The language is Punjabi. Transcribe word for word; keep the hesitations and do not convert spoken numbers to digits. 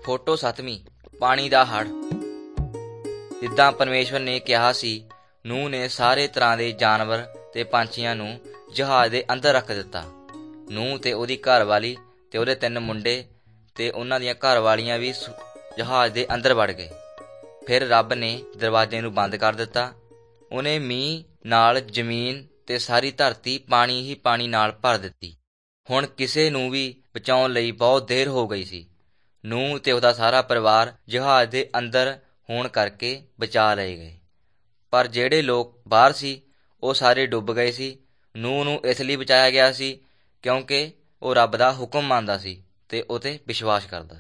ਫੋਟੋ ਸੱਤਵੀਂ ਪਾਣੀ ਦਾ ਹੜ੍ਹ। ਜਿੱਦਾਂ ਪਰਮੇਸ਼ਵਰ ਨੇ ਕਿਹਾ ਸੀ, ਨੂਹ ਨੇ ਸਾਰੇ ਤਰ੍ਹਾਂ ਦੇ ਜਾਨਵਰ ਤੇ ਪੰਛੀਆਂ ਨੂੰ ਜਹਾਜ਼ ਦੇ ਅੰਦਰ ਰੱਖ ਦਿੱਤਾ। ਨੂਹ ਤੇ ਉਹਦੀ ਘਰਵਾਲੀ ਤੇ ਉਹਦੇ ਤਿੰਨ ਮੁੰਡੇ ਤੇ ਉਹਨਾਂ ਦੀਆਂ ਘਰਵਾਲੀਆਂ ਵੀ ਜਹਾਜ਼ ਦੇ ਅੰਦਰ ਵੜ ਗਏ। ਫਿਰ ਰੱਬ ਨੇ ਦਰਵਾਜ਼ੇ ਨੂੰ ਬੰਦ ਕਰ ਦਿੱਤਾ। ਉਹਨੇ ਮੀਂਹ ਨਾਲ ਜ਼ਮੀਨ ਤੇ ਸਾਰੀ ਧਰਤੀ ਪਾਣੀ ਹੀ ਪਾਣੀ ਨਾਲ ਭਰ ਦਿੱਤੀ। ਹੁਣ ਕਿਸੇ ਨੂੰ ਵੀ ਬਚਾਉਣ ਲਈ ਬਹੁਤ ਦੇਰ ਹੋ ਗਈ ਸੀ। ਨੂਹ ਤੇ ਉਹਦਾ ਸਾਰਾ ਪਰਿਵਾਰ ਜਹਾਜ਼ ਦੇ ਅੰਦਰ ਹੋਣ ਕਰਕੇ ਬਚਾ ਲਏ ਗਏ, ਪਰ ਜਿਹੜੇ ਲੋਕ ਬਾਹਰ ਸੀ ਉਹ ਸਾਰੇ ਡੁੱਬ ਗਏ ਸੀ। ਨੂਹ ਨੂੰ ਇਸ ਲਈ ਬਚਾਇਆ ਗਿਆ ਸੀ ਕਿਉਂਕਿ ਉਹ ਰੱਬ ਦਾ ਹੁਕਮ ਮੰਨਦਾ ਸੀ ਤੇ ਉਹ 'ਤੇ ਵਿਸ਼ਵਾਸ ਕਰਦਾ ਸੀ।